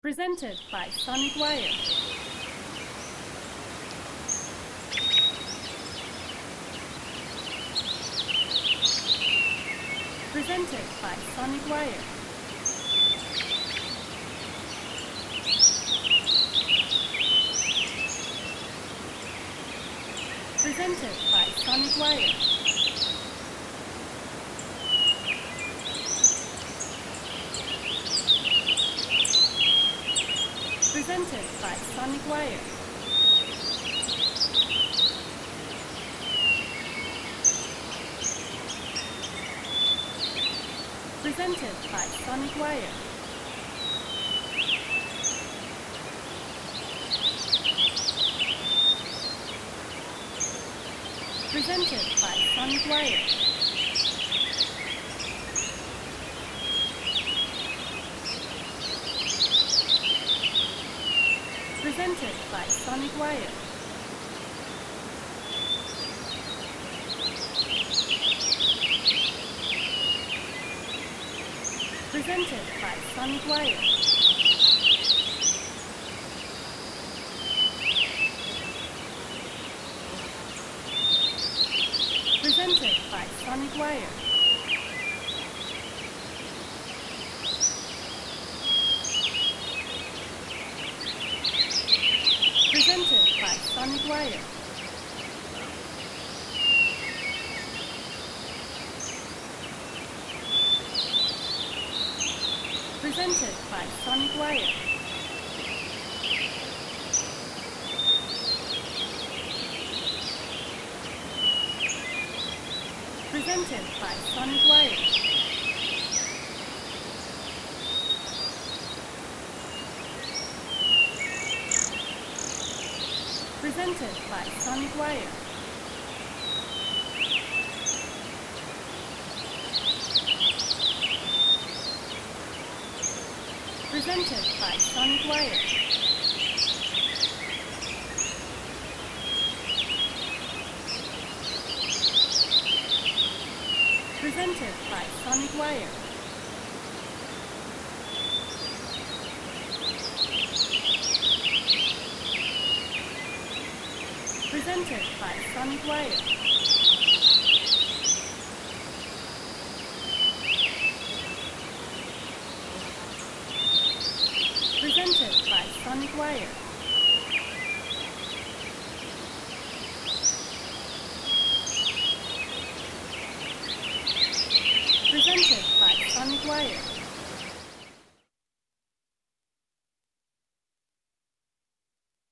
Presented by Sonic Wire. Presented by Sonic Wire. Presented by Sonic Wire. Presented by Sonic Wire. Presented by Sonic Wire. Presented by Sonic Wire. Presented by Sonic Wire. Presented by Sonic Wire. Presented by Sonic Wire. Presented by Sonic Wire. Presented by Sonic Wire. Presented by Sonic Wire. Presented by Sonic Wire. Presented by Sonic Wire. Presented by Sonic Wire. Presented by Sonic Wire. Presented by Sonic Wire.